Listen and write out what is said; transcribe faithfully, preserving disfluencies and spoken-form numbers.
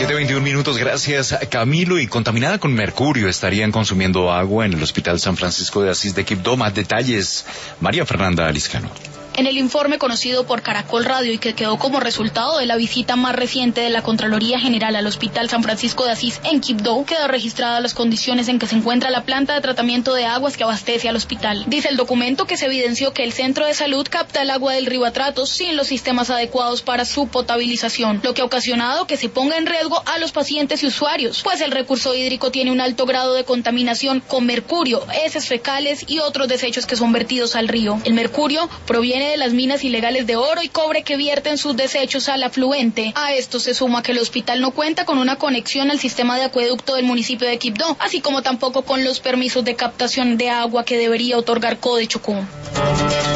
siete veintiún minutos, gracias Camilo. Y contaminada con mercurio estarían consumiendo agua en el Hospital San Francisco de Asís de Quibdó. Más detalles, María Fernanda Aliscano. En el informe conocido por Caracol Radio y que quedó como resultado de la visita más reciente de la Contraloría General al Hospital San Francisco de Asís en Quibdó, quedó registradas las condiciones en que se encuentra la planta de tratamiento de aguas que abastece al hospital. Dice el documento que se evidenció que el centro de salud capta el agua del río Atrato sin los sistemas adecuados para su potabilización, lo que ha ocasionado que se ponga en riesgo a los pacientes y usuarios, pues el recurso hídrico tiene un alto grado de contaminación con mercurio, heces fecales y otros desechos que son vertidos al río. El mercurio proviene de las minas ilegales de oro y cobre que vierten sus desechos al afluente. A esto se suma que el hospital no cuenta con una conexión al sistema de acueducto del municipio de Quibdó, así como tampoco con los permisos de captación de agua que debería otorgar Codechocó.